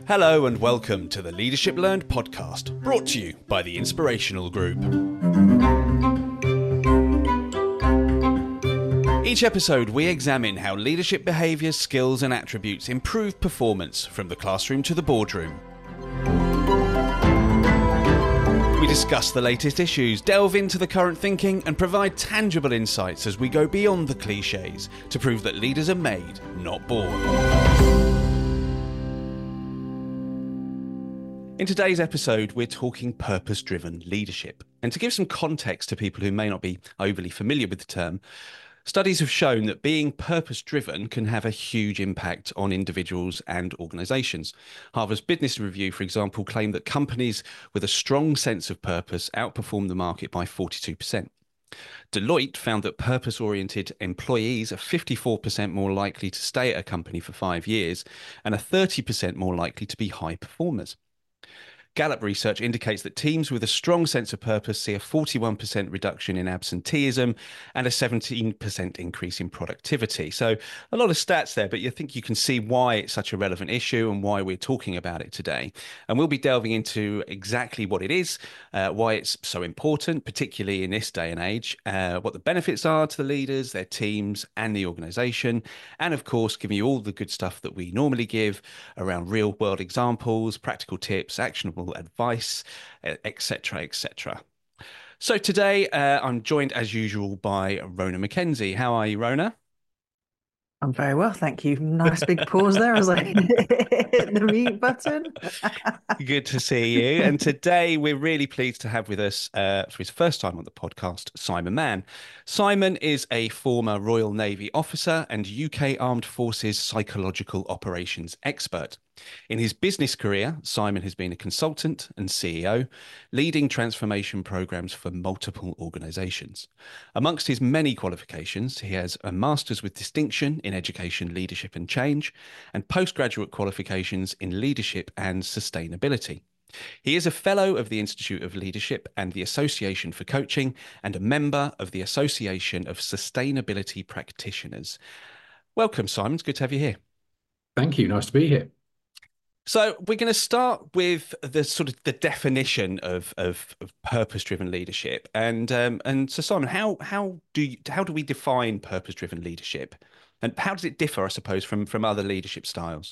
Hello and welcome to the Leadership Learned podcast, brought to you by the Inspirational Group. Each episode we examine how leadership behaviours, skills and attributes improve performance from the classroom to the boardroom. We discuss the latest issues, delve into the current thinking and provide tangible insights as we go beyond the clichés to prove that leaders are made, not born. In today's episode, we're talking purpose-driven leadership. And to give some context to people who may not be overly familiar with the term, studies have shown that being purpose-driven can have a huge impact on individuals and organisations. Harvard's Business Review, for example, claimed that companies with a strong sense of purpose outperform the market by 42%. Deloitte found that purpose-oriented employees are 54% more likely to stay at a company for 5 years and are 30% more likely to be high performers. Gallup research indicates that teams with a strong sense of purpose see a 41% reduction in absenteeism and a 17% increase in productivity. So a lot of stats there, but I think you can see why it's such a relevant issue and why we're talking about it today. And we'll be delving into exactly what it is, why it's so important, particularly in this day and age, what the benefits are to the leaders, their teams and the organisation, and of course, giving you all the good stuff that we normally give around real world examples, practical tips, actionable advice, etc., etc. So today I'm joined as usual by Rona McKenzie. How are you, Rona? I'm very well, thank you. Nice big pause there as I hit the mute button. Good to see you. And today we're really pleased to have with us, for his first time on the podcast, Simon Mann. Simon is a former Royal Navy officer and UK Armed Forces psychological operations expert. In his business career, Simon has been a consultant and CEO, leading transformation programs for multiple organisations. Amongst his many qualifications, he has a Master's with Distinction in Education, Leadership and Change, and postgraduate qualifications in Leadership and Sustainability. He is a Fellow of the Institute of Leadership and the Association for Coaching, and a member of the Association of Sustainability Practitioners. Welcome, Simon. It's good to have you here. Thank you. Nice to be here. So we're going to start with the sort of the definition of purpose-driven leadership, and so Simon, how do we define purpose-driven leadership, and how does it differ, I suppose, from other leadership styles?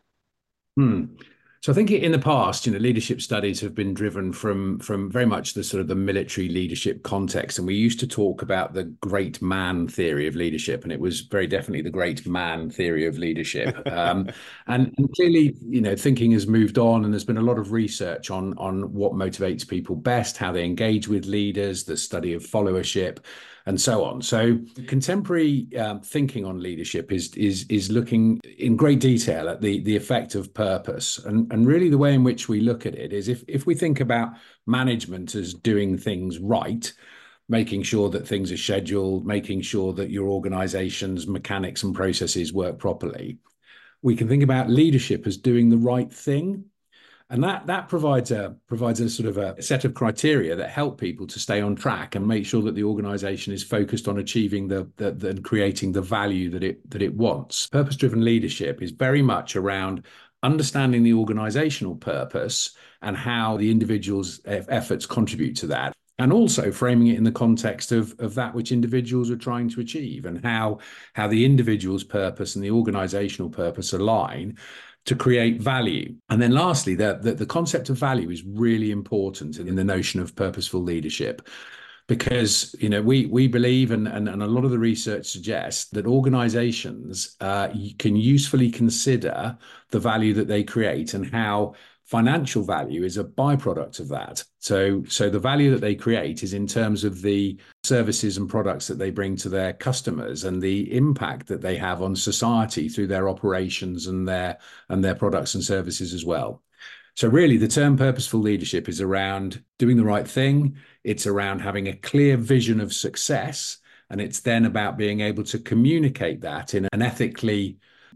So I think in the past, leadership studies have been driven from very much the sort of the military leadership context. And we used to talk about the great man theory of leadership, and it was very definitely the great man theory of leadership. And clearly, thinking has moved on, and there's been a lot of research on what motivates people best, how they engage with leaders, the study of followership, and so on. So contemporary thinking on leadership is looking in great detail at the effect of purpose. And really the way in which we look at it is if we think about management as doing things right, making sure that things are scheduled, making sure that your organization's mechanics and processes work properly, we can think about leadership as doing the right thing. And that provides a sort of a set of criteria that help people to stay on track and make sure that the organization is focused on achieving the creating the value that it wants. Purpose-driven leadership is very much around understanding the organizational purpose and how the individual's efforts contribute to that, and also framing it in the context of that which individuals are trying to achieve, and how the individual's purpose and the organizational purpose align to create value. And then lastly, the concept of value is really important in the notion of purposeful leadership, because we believe, and a lot of the research suggests, that organizations can usefully consider the value that they create and how financial value is a byproduct of that. So the value that they create is in terms of the services and products that they bring to their customers and the impact that they have on society through their operations and their products and services as well. So really, the term purposeful leadership is around doing the right thing. It's around having a clear vision of success. And it's then about being able to communicate that in an ethically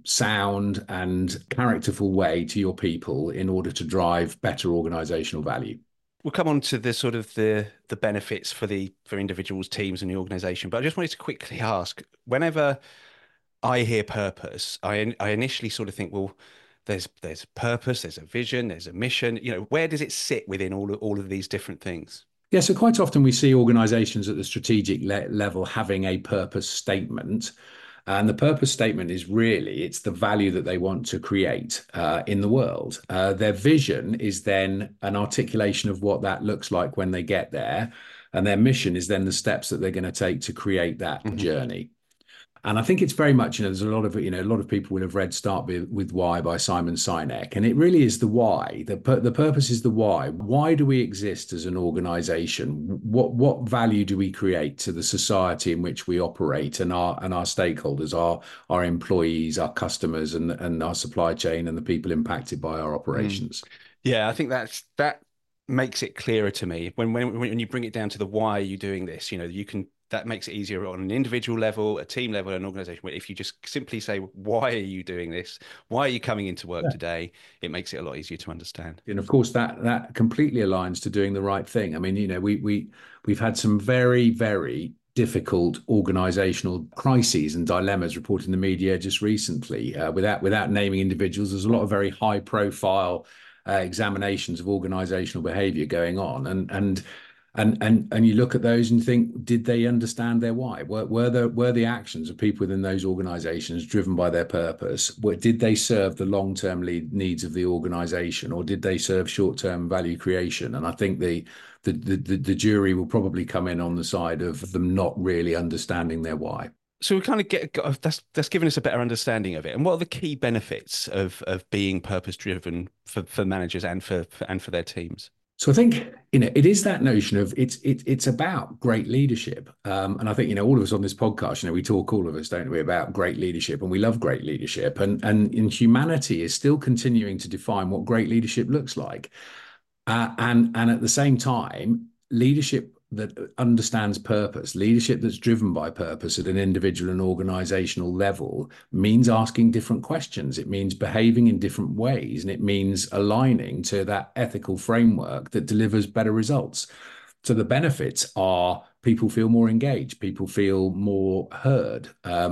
sound and characterful way to your people in order to drive better organizational value. We'll come on to the sort of the benefits for individuals, teams and the organization. But I just wanted to quickly ask, whenever I hear purpose, I initially sort of think, well, there's purpose, there's a vision, there's a mission. Where does it sit within all of these different things? Yeah, so quite often we see organizations at the strategic level having a purpose statement. And the purpose statement is really, it's the value that they want to create in the world. Their vision is then an articulation of what that looks like when they get there. And their mission is then the steps that they're going to take to create that journey. And I think it's very much, there's a lot of people will have read Start with Why by Simon Sinek. And it really is the why. The purpose is the why. Why do we exist as an organization? What value do we create to the society in which we operate and our stakeholders, our employees, our customers, and our supply chain and the people impacted by our operations? Yeah, I think that makes it clearer to me. When you bring it down to the why are you doing this, that makes it easier on an individual level, a team level, an organization. If you just simply say, why are you doing this? Why are you coming into work today? It makes it a lot easier to understand. And of course, that completely aligns to doing the right thing. I mean, we've had some very, very difficult organizational crises and dilemmas reported in the media just recently. Without naming individuals, there's a lot of very high profile examinations of organizational behavior going on. And you look at those and think, did they understand their why? Were the actions of people within those organizations driven by their purpose? Did they serve the long-term needs of the organization, or did they serve short-term value creation? And I think the jury will probably come in on the side of them not really understanding their why. So we kind of that's given us a better understanding of it. And what are the key benefits of being purpose-driven for managers and for their teams? So I think, it is that notion of it's about great leadership. And I think, all of us on this podcast, we talk, all of us, don't we, about great leadership, and we love great leadership. And in humanity is still continuing to define what great leadership looks like. And at the same time, leadership that understands purpose, leadership that's driven by purpose at an individual and organizational level, means asking different questions. It means behaving in different ways, and it means aligning to that ethical framework that delivers better results. So the benefits are people feel more engaged, people feel more heard.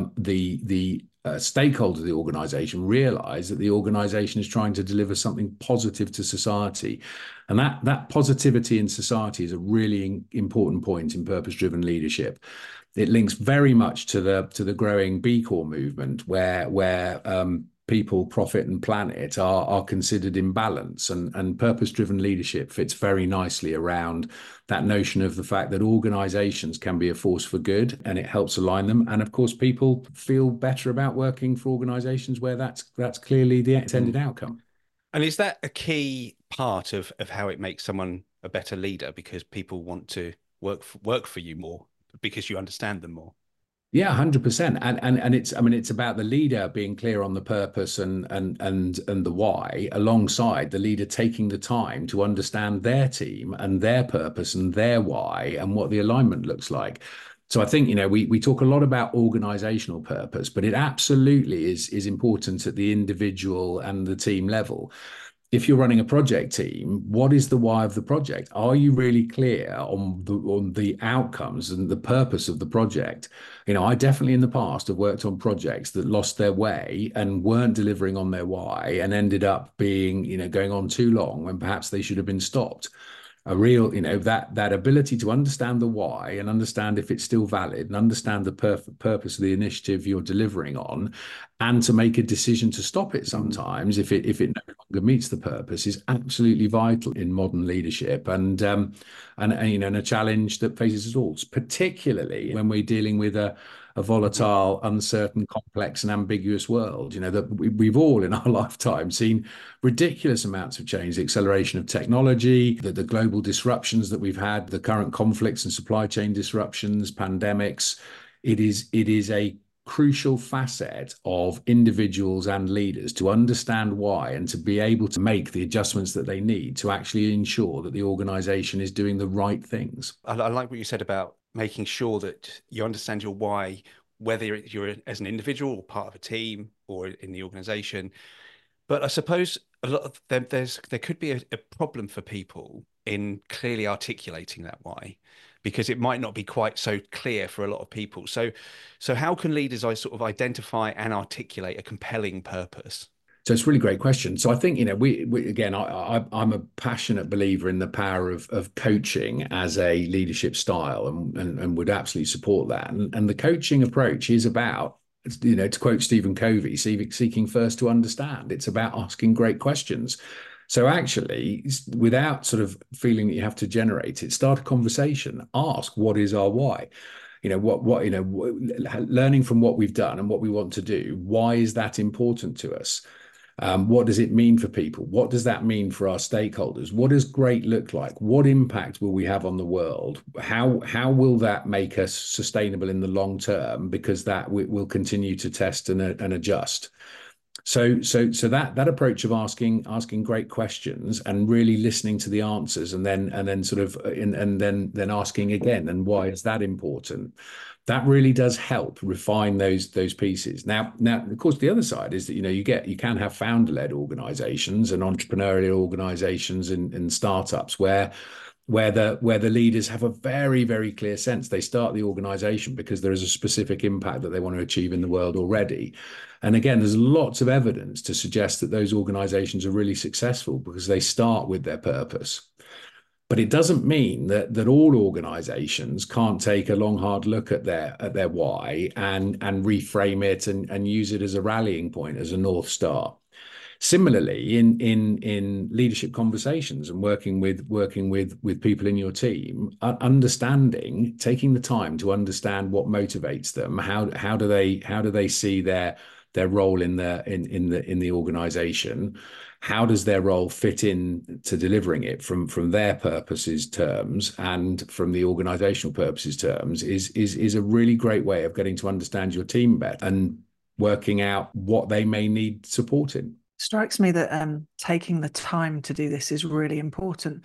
The stakeholders of the organization realize that the organization is trying to deliver something positive to society. And that positivity in society is a really important point in purpose-driven leadership. It links very much to the growing B Corp movement, where people, profit, and planet are considered in balance, and purpose-driven leadership fits very nicely around that notion of the fact that organizations can be a force for good, and it helps align them. And of course, people feel better about working for organizations where that's clearly the intended outcome. And is that a key part of how it makes someone a better leader, because people want to work for you more because you understand them more? Yeah, 100%. And it's about the leader being clear on the purpose and the why, alongside the leader taking the time to understand their team and their purpose and their why and what the alignment looks like. So I think, we talk a lot about organizational purpose, but it absolutely is important at the individual and the team level. If you're running a project team, what is the why of the project? Are you really clear on the outcomes and the purpose of the project? I definitely in the past have worked on projects that lost their way and weren't delivering on their why, and ended up being, going on too long when perhaps they should have been stopped. A real, that ability to understand the why and understand if it's still valid and understand the purpose of the initiative you're delivering on, and to make a decision to stop it sometimes if it no longer meets the purpose, is absolutely vital in modern leadership, and a challenge that faces us all, particularly when we're dealing with a volatile, uncertain, complex, and ambiguous world. That we've all in our lifetime seen ridiculous amounts of change, the acceleration of technology, the global disruptions that we've had, the current conflicts and supply chain disruptions, pandemics. It is a crucial facet of individuals and leaders to understand why, and to be able to make the adjustments that they need to actually ensure that the organization is doing the right things. I like what you said about making sure that you understand your why, whether you're as an individual or part of a team or in the organization. But I suppose a lot of them, there could be a problem for people in clearly articulating that why, because it might not be quite so clear for a lot of people. So how can leaders sort of identify and articulate a compelling purpose? So it's a really great question. So I think, we again, I'm a passionate believer in the power of coaching as a leadership style, and would absolutely support that. And the coaching approach is about, to quote Stephen Covey, seeking first to understand. It's about asking great questions. So actually, without sort of feeling that you have to generate it, start a conversation. Ask, what is our why? Learning from what we've done and what we want to do. Why is that important to us? What does it mean for people? What does that mean for our stakeholders? What does great look like? What impact will we have on the world? How will that make us sustainable in the long term? Because that will continue to test and adjust. So that approach of asking great questions and really listening to the answers, and then asking again, and why is that important? That really does help refine those pieces. Now, of course, the other side is that you can have founder-led organizations and entrepreneurial organizations and startups where the leaders have a very, very clear sense. They start the organization because there is a specific impact that they want to achieve in the world already. And again, there's lots of evidence to suggest that those organizations are really successful because they start with their purpose. But it doesn't mean that all organizations can't take a long, hard look at their why and reframe it and use it as a rallying point, as a North Star. Similarly, in leadership conversations and working with people in your team, taking the time to understand what motivates them, how do they see their role in the organization, how does their role fit in to delivering it from their purposes terms and from the organizational purposes terms is a really great way of getting to understand your team better and working out what they may need support in. Strikes me that taking the time to do this is really important.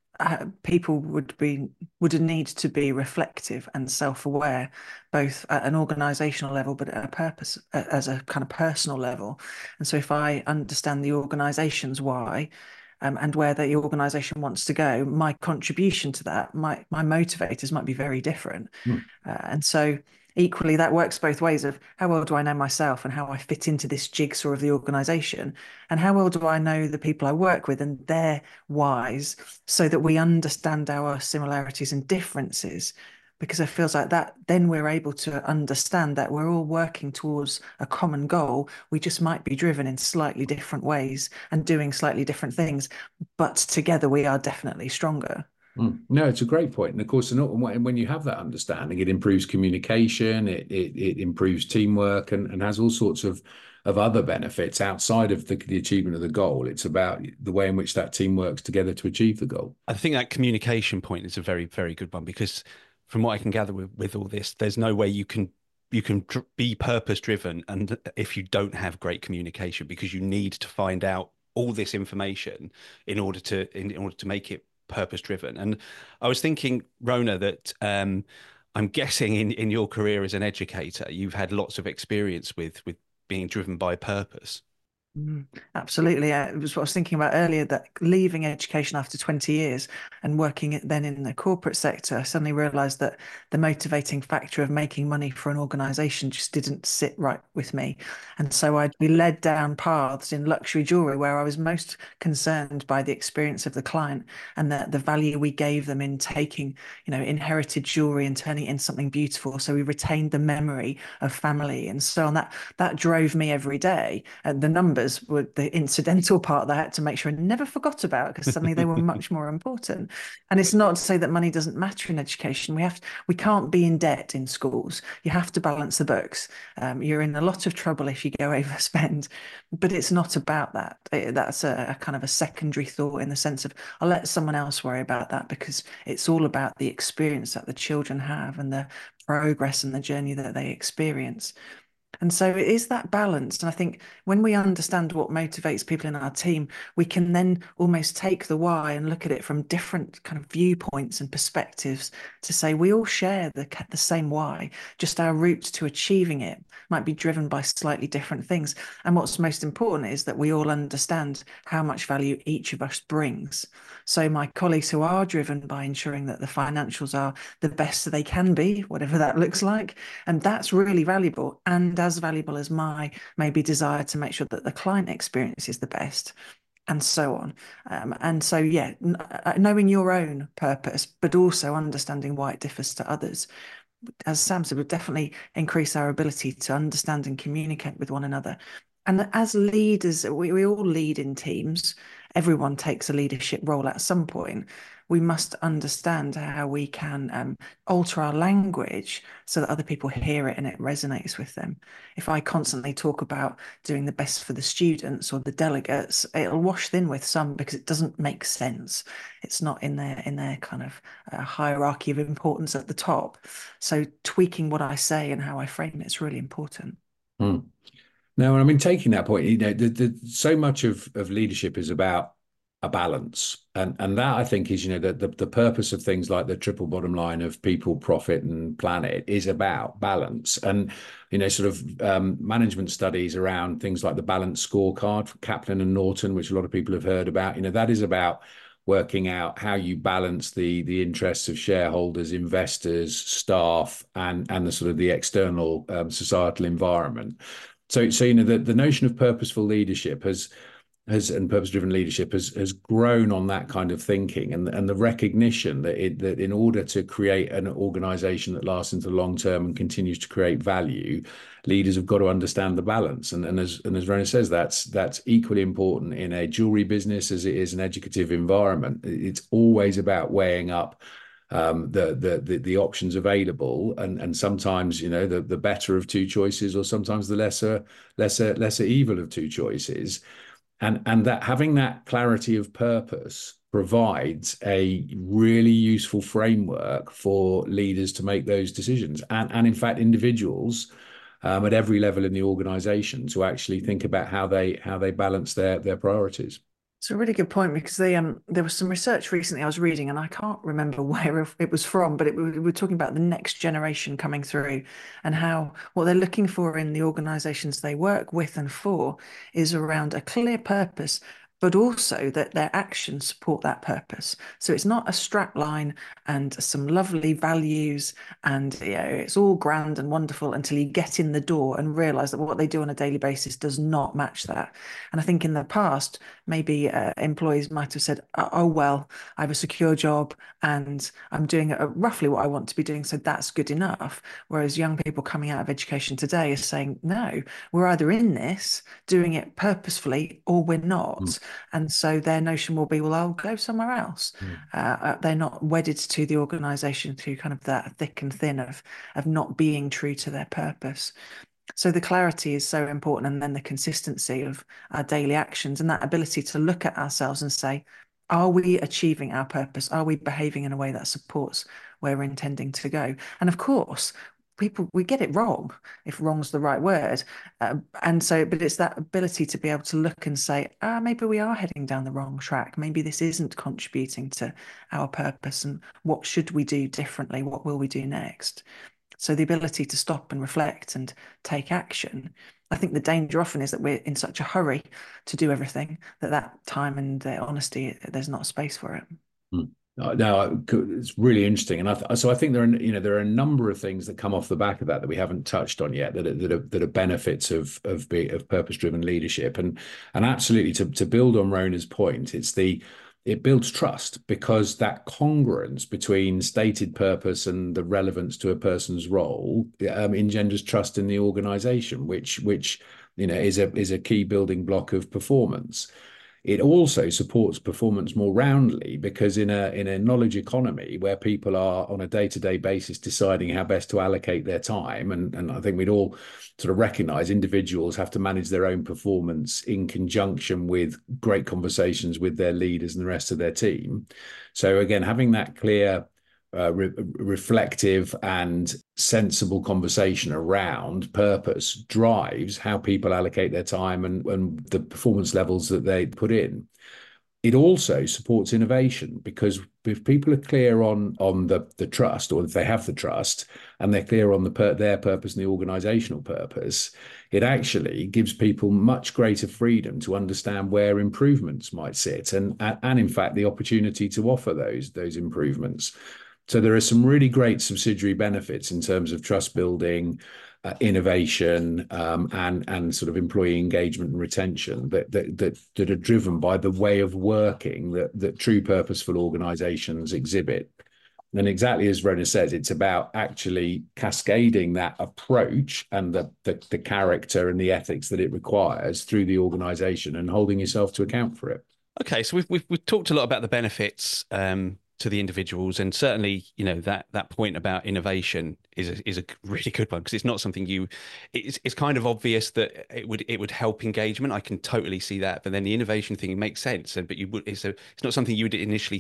People would need to be reflective and self-aware, both at an organizational level, but at a purpose, as a kind of personal level. And so if I understand the organization's why, and where the organization wants to go, my contribution to that, my motivators might be very different. And so equally, that works both ways of how well do I know myself and how I fit into this jigsaw of the organization, and how well do I know the people I work with and their whys, so that we understand our similarities and differences. Because it feels like that, then we're able to understand that we're all working towards a common goal. We just might be driven in slightly different ways and doing slightly different things, but together we are definitely stronger. No, it's a great point. And of course, when you have that understanding, it improves communication, it improves teamwork, and has all sorts of other benefits outside of the achievement of the goal. It's about the way in which that team works together to achieve the goal. I think that communication point is a very, very good one, because from what I can gather with all this, there's no way you can be purpose driven and if you don't have great communication, because you need to find out all this information in order to make it purpose driven. And I was thinking, Rona, that I'm guessing in your career as an educator, you've had lots of experience with being driven by purpose. Absolutely. It was what I was thinking about earlier, that leaving education after 20 years and working then in the corporate sector, I suddenly realized that the motivating factor of making money for an organization just didn't sit right with me. And so I'd be led down paths in luxury jewelry where I was most concerned by the experience of the client and the value we gave them in taking, inherited jewelry and turning it into something beautiful. So we retained the memory of family and so on. That drove me every day. And the numbers were the incidental part that I had to make sure I never forgot about, because suddenly they were much more important. And it's not to say that money doesn't matter in education. We can't be in debt in schools. You have to balance the books. You're in a lot of trouble if you go overspend, but it's not about that. That's a kind of a secondary thought, in the sense of I'll let someone else worry about that, because it's all about the experience that the children have and the progress and the journey that they experience. And so it is that balance. And I think when we understand what motivates people in our team, we can then almost take the why and look at it from different kind of viewpoints and perspectives to say we all share the same why, just our route to achieving it might be driven by slightly different things. And what's most important is that we all understand how much value each of us brings. So my colleagues who are driven by ensuring that the financials are the best they can be, whatever that looks like, and that's really valuable. And as valuable as my maybe desire to make sure that the client experience is the best, and so on. And so, yeah, knowing your own purpose, but also understanding why it differs to others, as Sam said, would definitely increase our ability to understand and communicate with one another. And as leaders, we all lead in teams. Everyone takes a leadership role at some point. We must understand how we can alter our language so that other people hear it and it resonates with them. If I constantly talk about doing the best for the students or the delegates, it'll wash thin with some because it doesn't make sense. It's not in their kind of hierarchy of importance at the top. So tweaking what I say and how I frame it is really important. Now, I mean, taking that point, so much of leadership is about a balance, and that I think is, the purpose of things like the triple bottom line of people, profit, and planet is about balance. And sort of management studies around things like the balance scorecard from Kaplan and Norton, which a lot of people have heard about, that is about working out how you balance the interests of shareholders, investors, staff, and the sort of the external societal environment. So the notion of purposeful leadership and purpose-driven leadership has grown on that kind of thinking, and the recognition that in order to create an organization that lasts into the long term and continues to create value, leaders have got to understand the balance. And as Verna says, that's equally important in a jewelry business as it is an educative environment. It's always about weighing up the options available, and sometimes the better of two choices, or sometimes the lesser evil of two choices, and that having that clarity of purpose provides a really useful framework for leaders to make those decisions, and in fact individuals at every level in the organization to actually think about how they balance their priorities. It's a really good point, because there was some research recently I was reading, and I can't remember where it was from, but we were talking about the next generation coming through, and how what they're looking for in the organizations they work with and for is around a clear purpose, but also that their actions support that purpose. So it's not a strap line and some lovely values and it's all grand and wonderful until you get in the door and realize that what they do on a daily basis does not match that. And I think in the past, maybe employees might have said, oh, well, I have a secure job and I'm doing roughly what I want to be doing, so that's good enough. Whereas young people coming out of education today are saying, no, we're either in this, doing it purposefully, or we're not. And so their notion will be, well, I'll go somewhere else. They're not wedded to the organization through kind of that thick and thin of not being true to their purpose. So the clarity is so important, and then the consistency of our daily actions and that ability to look at ourselves and say, are we achieving our purpose? Are we behaving in a way that supports where we're intending to go? And of course, we get it wrong, if wrong's the right word. But it's that ability to be able to look and say, maybe we are heading down the wrong track. Maybe this isn't contributing to our purpose, and what should we do differently? What will we do next? So the ability to stop and reflect and take action. I think the danger often is that we're in such a hurry to do everything that time and honesty, there's not space for it. No, it's really interesting, and so I think there are a number of things that come off the back of that we haven't touched on yet that are benefits of purpose-driven leadership, and absolutely to build on Rona's point, it builds trust, because that congruence between stated purpose and the relevance to a person's role engenders trust in the organization, which is a key building block of performance. It also supports performance more roundly, because in a knowledge economy where people are on a day-to-day basis deciding how best to allocate their time, and I think we'd all sort of recognize individuals have to manage their own performance in conjunction with great conversations with their leaders and the rest of their team. So again, having that clear reflective and sensible conversation around purpose drives how people allocate their time and the performance levels that they put in. It also supports innovation, because if people are clear on the trust, or if they have the trust and they're clear on their purpose and the organizational purpose, it actually gives people much greater freedom to understand where improvements might sit, and in fact the opportunity to offer those improvements. So there are some really great subsidiary benefits in terms of trust building, innovation, and sort of employee engagement and retention that are driven by the way of working that true purposeful organizations exhibit. And exactly as Rona says, it's about actually cascading that approach and the character and the ethics that it requires through the organization and holding yourself to account for it. Okay, so we've talked a lot about the benefits to the individuals, and certainly, that point about innovation is a really good one, because it's not something it's kind of obvious that it would help engagement. I can totally see that, but then the innovation thing makes sense, but it's not something you'd initially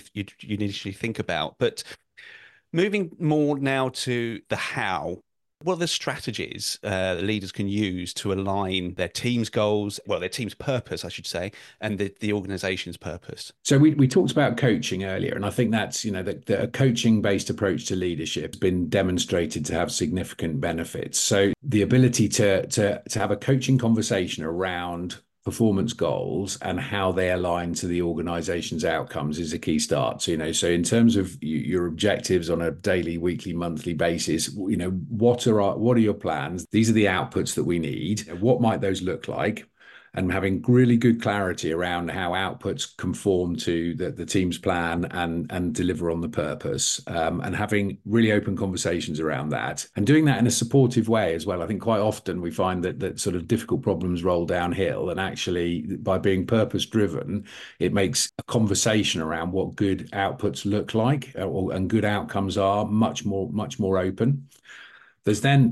think about. But moving more now to the how. What are the strategies leaders can use to align their team's goals, their team's purpose, I should say, and the organization's purpose? So we talked about coaching earlier, and I think that's, that a coaching-based approach to leadership has been demonstrated to have significant benefits. So the ability to have a coaching conversation around performance goals and how they align to the organization's outcomes is a key start. So in terms of your objectives on a daily, weekly, monthly basis, what are your plans? These are the outputs that we need. What might those look like? And having really good clarity around how outputs conform to the team's plan and deliver on the purpose, and having really open conversations around that, and doing that in a supportive way as well. I think quite often we find that sort of difficult problems roll downhill, and actually by being purpose driven, it makes a conversation around what good outputs look like and good outcomes are much more open. There's then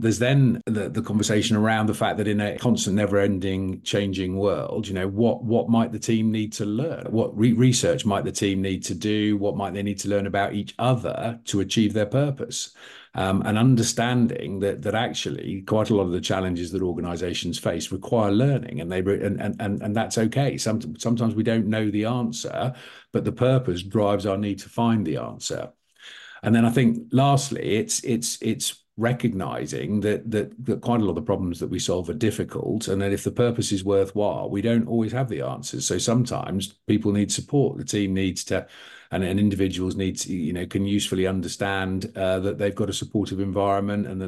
the conversation around the fact that in a constant, never-ending, changing world, what might the team need to learn? What research might the team need to do? What might they need to learn about each other to achieve their purpose? And understanding that actually quite a lot of the challenges that organizations face require learning, and that's okay. Sometimes we don't know the answer, but the purpose drives our need to find the answer. And then I think lastly, it's recognizing that quite a lot of the problems that we solve are difficult, and that if the purpose is worthwhile, we don't always have the answers. So sometimes people need support. The team needs to, and individuals need to, can usefully understand that they've got a supportive environment, and that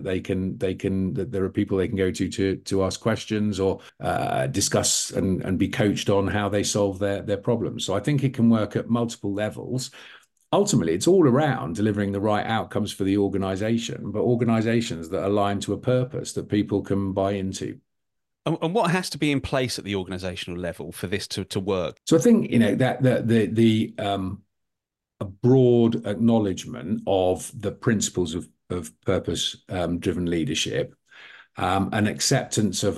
that there are people they can go to ask questions or discuss and be coached on how they solve their problems. So I think it can work at multiple levels. Ultimately, it's all around delivering the right outcomes for the organization, but organizations that align to a purpose that people can buy into. And what has to be in place at the organizational level for this to work? So I think, that a broad acknowledgement of the principles of purpose driven leadership, an acceptance of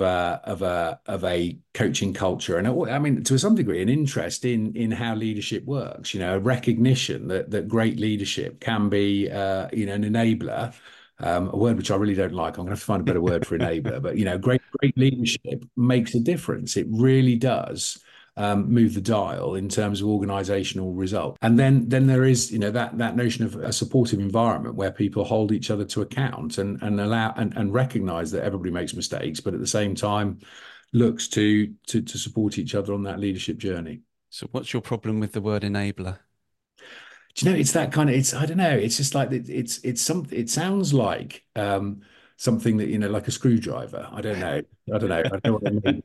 a coaching culture, and I mean, to some degree, an interest in how leadership works. A recognition that great leadership can be, an enabler. A word which I really don't like. I'm going to have to find a better word for enabler. But great leadership makes a difference. It really does. Move the dial in terms of organizational result. And then there is, that notion of a supportive environment where people hold each other to account and allow and recognize that everybody makes mistakes, but at the same time looks to support each other on that leadership journey. So what's your problem with the word enabler? Do it's that kind of, I don't know, it's just like, it sounds like something that, like a screwdriver. I don't know. I don't know what I mean.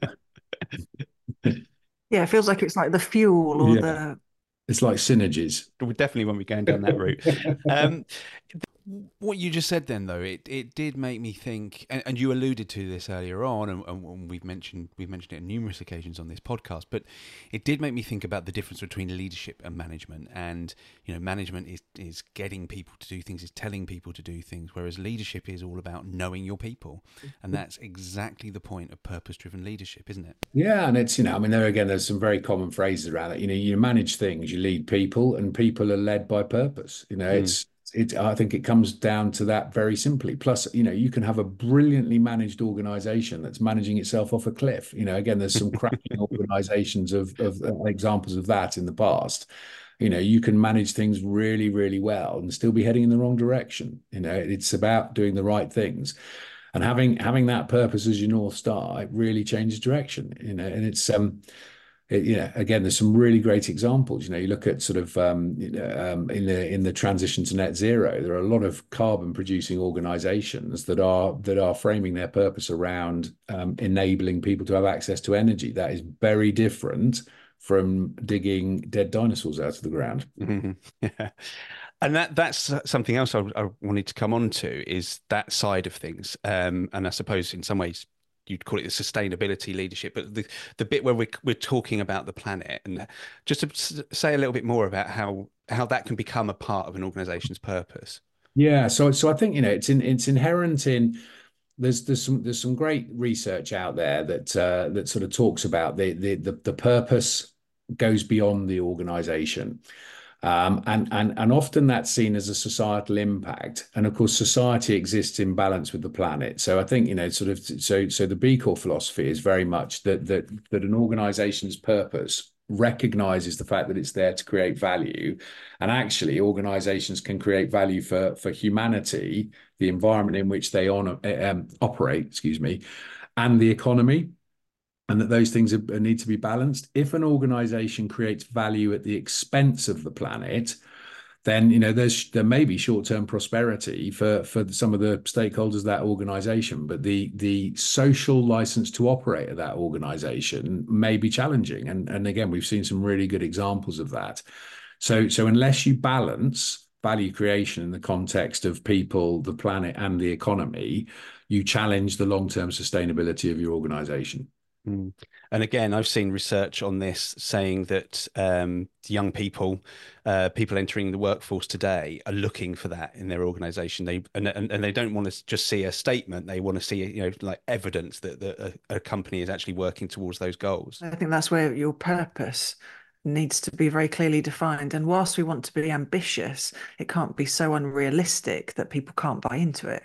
Yeah, it feels like it's like the fuel or It's like synergies. We definitely won't be going down that route. What you just said then, though, it did make me think, and you alluded to this earlier on, and we've mentioned it on numerous occasions on this podcast, but it did make me think about the difference between leadership and management. And management is getting people to do things, is telling people to do things, whereas leadership is all about knowing your people, and that's exactly the point of purpose-driven leadership, isn't it? Yeah, and it's there's some very common phrases around it. You manage things, you lead people, and people are led by purpose. I think it comes down to that very simply. Plus, you can have a brilliantly managed organization that's managing itself off a cliff. Again, there's some cracking organizations of examples of that in the past. You can manage things really, really well and still be heading in the wrong direction. It's about doing the right things. And having that purpose as your North Star, it really changes direction. And again, there's some really great examples. You look at sort of in the transition to net zero, there are a lot of carbon producing organizations that are framing their purpose around enabling people to have access to energy. That is very different from digging dead dinosaurs out of the ground. Mm-hmm. Yeah. And that's something else I wanted to come on to, is that side of things. And I suppose in some ways you'd call it the sustainability leadership, but the bit where we're talking about the planet, and just to say a little bit more about how that can become a part of an organization's purpose. Yeah, so I think it's inherent in there's some great research out there that sort of talks about the purpose goes beyond the organization. And often that's seen as a societal impact. And of course, society exists in balance with the planet. So I think, so the B Corp philosophy is very much that an organization's purpose recognizes the fact that it's there to create value. And actually, organizations can create value for humanity, the environment in which they operate, and the economy, and that those things need to be balanced. If an organization creates value at the expense of the planet, then there may be short-term prosperity for some of the stakeholders of that organization, but the social license to operate of that organization may be challenging. And again, we've seen some really good examples of that. So unless you balance value creation in the context of people, the planet, and the economy, you challenge the long-term sustainability of your organization. Mm. And again, I've seen research on this saying that young people entering the workforce today are looking for that in their organization. And they don't want to just see a statement. They want to see, like evidence that a company is actually working towards those goals. I think that's where your purpose needs to be very clearly defined. And whilst we want to be ambitious, it can't be so unrealistic that people can't buy into it.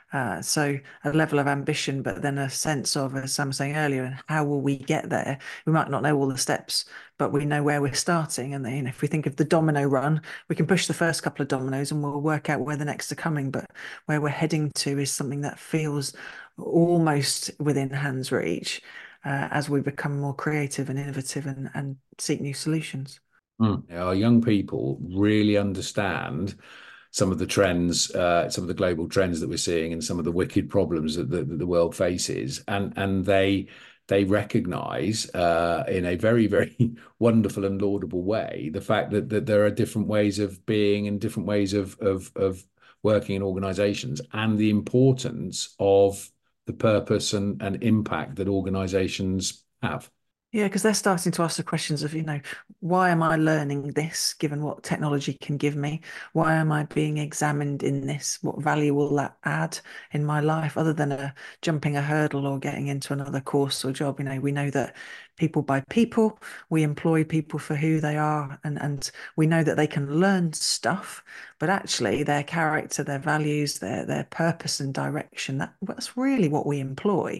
So a level of ambition, but then a sense of, as Sam was saying earlier, how will we get there? We might not know all the steps, but we know where we're starting. And then, if we think of the domino run, we can push the first couple of dominoes and we'll work out where the next are coming. But where we're heading to is something that feels almost within hand's reach as we become more creative and innovative and seek new solutions. Our young people really understand some of the trends, some of the global trends that we're seeing, and some of the wicked problems that the world faces, and they recognise in a very, very wonderful and laudable way the fact that there are different ways of being and different ways of working in organisations, and the importance of the purpose and impact that organisations have. Yeah, because they're starting to ask the questions of, why am I learning this, given what technology can give me? Why am I being examined in this? What value will that add in my life, other than jumping a hurdle or getting into another course or job? We know that people buy people, we employ people for who they are, and we know that they can learn stuff, but actually their character, their values, their purpose and direction, that's really what we employ.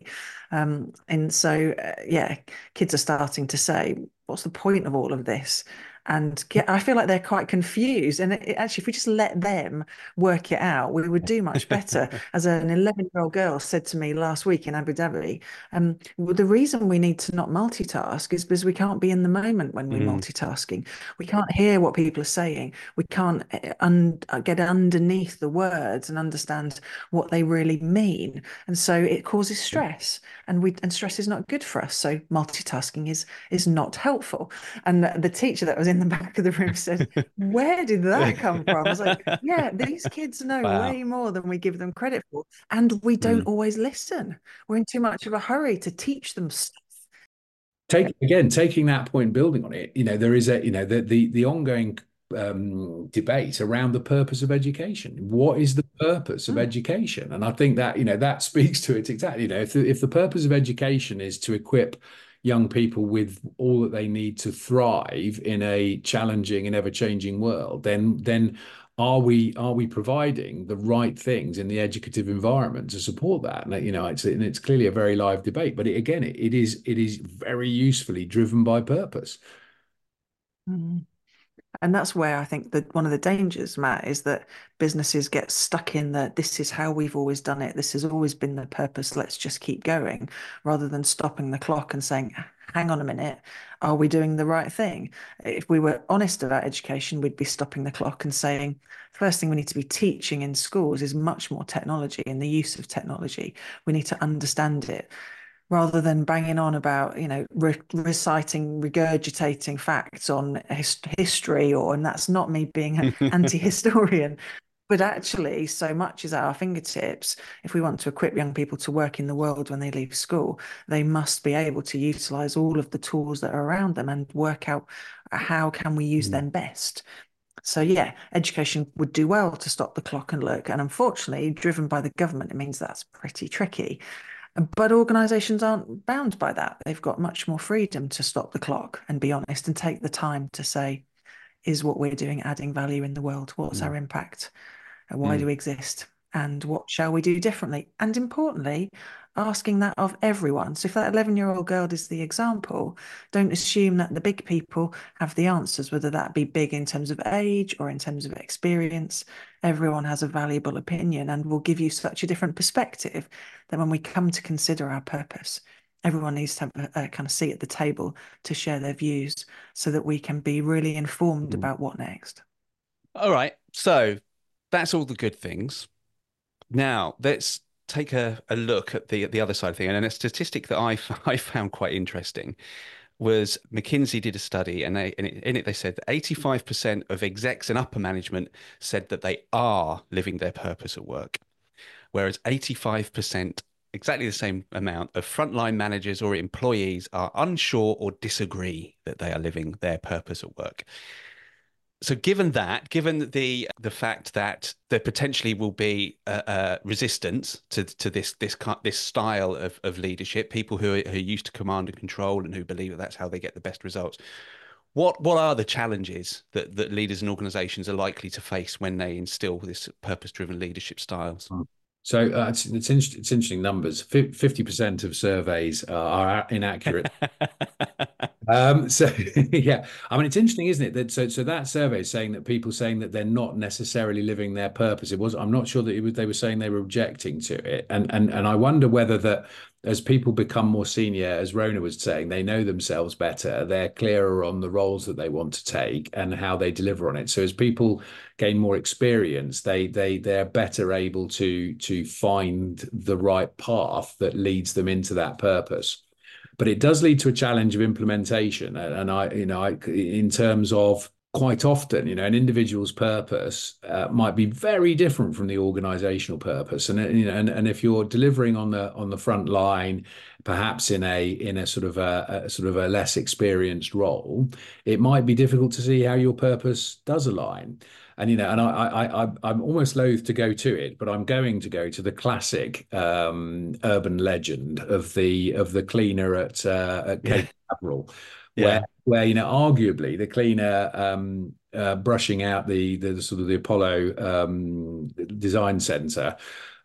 And so, kids are starting to say, what's the point of all of this? And I feel like they're quite confused. And actually, if we just let them work it out, we would do much better. As an 11-year-old girl said to me last week in Abu Dhabi, the reason we need to not multitask is because we can't be in the moment when we're multitasking. We can't hear what people are saying. We can't get underneath the words and understand what they really mean. And so it causes stress, and stress is not good for us. So multitasking is not helpful. And the teacher that was in the back of the room said, where did that come from? I was like, yeah, these kids know way more than we give them credit for. And we don't always listen. We're in too much of a hurry to teach them stuff. Taking that point, building on it, there is the ongoing debate around the purpose of education. What is the purpose of education? And I think that, that speaks to it exactly. If the purpose of education is to equip young people with all that they need to thrive in a challenging and ever-changing world, then are we providing the right things in the educative environment to support that? And it's clearly a very live debate, but it is very usefully driven by purpose. And that's where I think that one of the dangers, Matt, is that businesses get stuck in the this is how we've always done it. This has always been the purpose. Let's just keep going, rather than stopping the clock and saying, hang on a minute, are we doing the right thing? If we were honest about education, we'd be stopping the clock and saying, first thing we need to be teaching in schools is much more technology and the use of technology. We need to understand it, rather than banging on about, reciting, regurgitating facts on history, and that's not me being an anti-historian, but actually so much is at our fingertips. If we want to equip young people to work in the world when they leave school, they must be able to utilize all of the tools that are around them and work out how can we use them best. So yeah, education would do well to stop the clock and look. And unfortunately, driven by the government, it means that's pretty tricky. But organisations aren't bound by that. They've got much more freedom to stop the clock and be honest and take the time to say, is what we're doing adding value in the world? What's our impact? And why do we exist? And what shall we do differently? And importantly, asking that of everyone. So if that 11-year-old girl is the example, don't assume that the big people have the answers, whether that be big in terms of age or in terms of experience. Everyone has a valuable opinion and will give you such a different perspective that when we come to consider our purpose, everyone needs to have a kind of seat at the table to share their views so that we can be really informed about what next. All right. So that's all the good things. Now let's take a look at the other side of things. And a statistic that I found quite interesting was McKinsey did a study, and in it they said that 85% of execs and upper management said that they are living their purpose at work, whereas 85%, exactly the same amount, of frontline managers or employees are unsure or disagree that they are living their purpose at work. So given the fact that there potentially will be resistance to this style of leadership, people who are used to command and control and who believe that that's how they get the best results, what are the challenges that leaders and organizations are likely to face when they instill this purpose-driven leadership styles? So it's interesting numbers. 50% of surveys are inaccurate. So yeah, I mean, it's interesting, isn't it? That so that survey is saying that people saying that they're not necessarily living their purpose. I'm not sure that they were saying they were objecting to it, and I wonder whether that as people become more senior, as Rona was saying, they know themselves better. They're clearer on the roles that they want to take and how they deliver on it. So as people gain more experience, they're better able to find the right path that leads them into that purpose. But it does lead to a challenge of implementation, and in terms of quite often, an individual's purpose might be very different from the organizational purpose, and if you're delivering on the front line, perhaps in a sort of a less experienced role, it might be difficult to see how your purpose does align. And I'm almost loath to go to it, but I'm going to go to the classic urban legend of the cleaner at Cape Canaveral, where arguably the cleaner brushing out the sort of the Apollo design center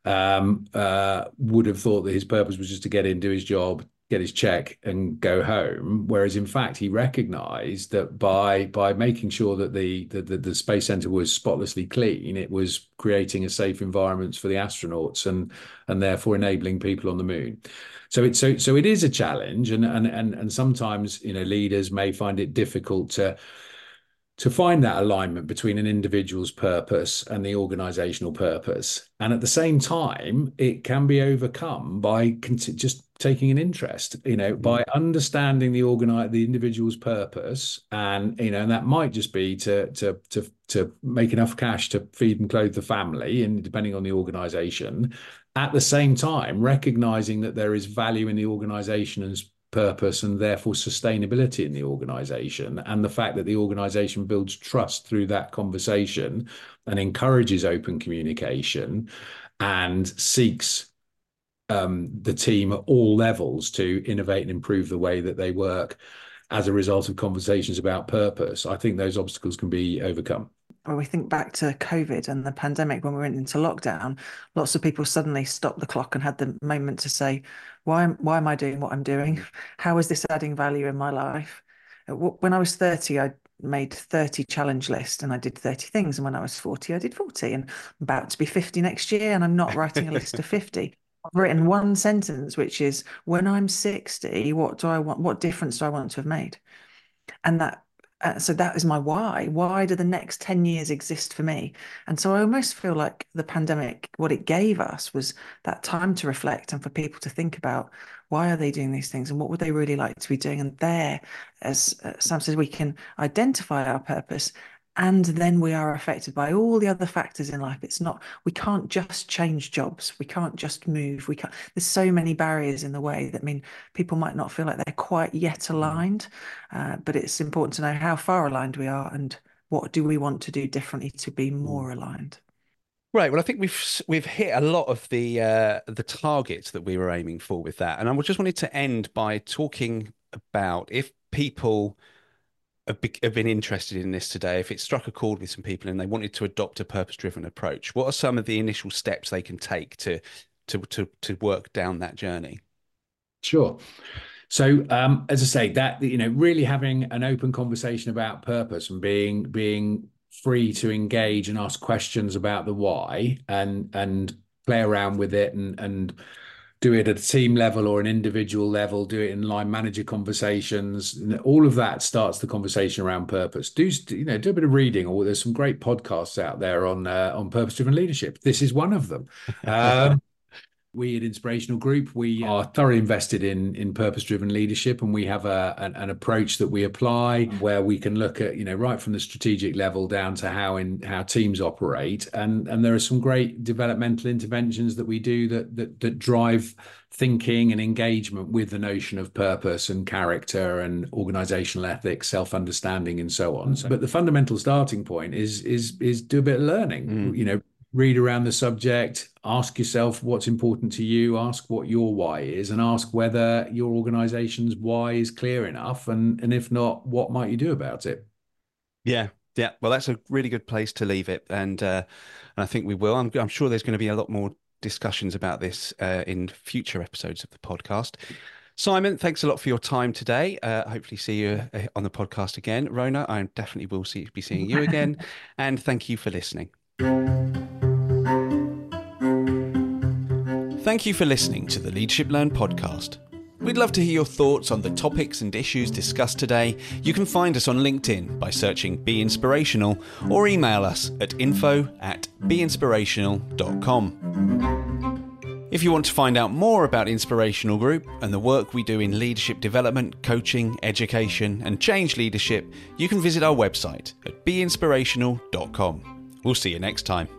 would have thought that his purpose was just to get in, do his job, get his check and go home, whereas in fact he recognized that by making sure that the space center was spotlessly clean, it was creating a safe environment for the astronauts and therefore enabling people on the moon. So it is a challenge, and sometimes leaders may find it difficult to find that alignment between an individual's purpose and the organizational purpose. And at the same time, it can be overcome by just taking an interest, by understanding the individual's purpose. And, and that might just be to make enough cash to feed and clothe the family, and depending on the organization, at the same time, recognizing that there is value in the organization's purpose and therefore sustainability in the organization, and the fact that the organization builds trust through that conversation and encourages open communication and seeks the team at all levels to innovate and improve the way that they work as a result of conversations about purpose. I think those obstacles can be overcome. When we think back to COVID and the pandemic, when we went into lockdown, lots of people suddenly stopped the clock and had the moment to say, why am I doing what I'm doing? How is this adding value in my life? When I was 30, I made 30 challenge lists and I did 30 things. And when I was 40, I did 40, and I'm about to be 50 next year, and I'm not writing a list of 50. I've written one sentence, which is, when I'm 60, what difference do I want to have made? And so that is my why. Why do the next 10 years exist for me? And so I almost feel like the pandemic, what it gave us was that time to reflect and for people to think about, why are they doing these things and what would they really like to be doing? And there, as Sam says, we can identify our purpose, and then we are affected by all the other factors in life. We can't just change jobs. We can't just move. There's so many barriers in the way that mean people might not feel like they're quite yet aligned. But it's important to know how far aligned we are and what do we want to do differently to be more aligned. Right. Well, I think we've hit a lot of the targets that we were aiming for with that. And I just wanted to end by talking about, if people have been interested in this today, if it struck a chord with some people and they wanted to adopt a purpose-driven approach, what are some of the initial steps they can take to work down that journey? Sure. So, as I say, that, really having an open conversation about purpose and being free to engage and ask questions about the why, and play around with it, and do it at a team level or an individual level, do it in line manager conversations. All of that starts the conversation around purpose. Do a bit of reading, or there's some great podcasts out there on purpose-driven leadership. This is one of them. We at Inspirational Group, we are thoroughly invested in purpose-driven leadership, and we have an approach that we apply where we can look at, right from the strategic level down to how teams operate. And there are some great developmental interventions that we do that drive thinking and engagement with the notion of purpose and character and organizational ethics, self-understanding, and so on. But the fundamental starting point is do a bit of learning, read around the subject, ask yourself what's important to you, ask what your why is, and ask whether your organization's why is clear enough. And if not, what might you do about it? Yeah. Well, that's a really good place to leave it. And I think we will. I'm sure there's going to be a lot more discussions about this in future episodes of the podcast. Simon, thanks a lot for your time today. Hopefully see you on the podcast again. Rona, I definitely will be seeing you again. And thank you for listening. Thank you for listening to the Leadership Learn podcast. We'd love to hear your thoughts on the topics and issues discussed today. You can find us on LinkedIn by searching Be Inspirational, or email us at info@beinspirational.com. If you want to find out more about Inspirational Group and the work we do in leadership development, coaching, education and change leadership, you can visit our website at beinspirational.com. We'll see you next time.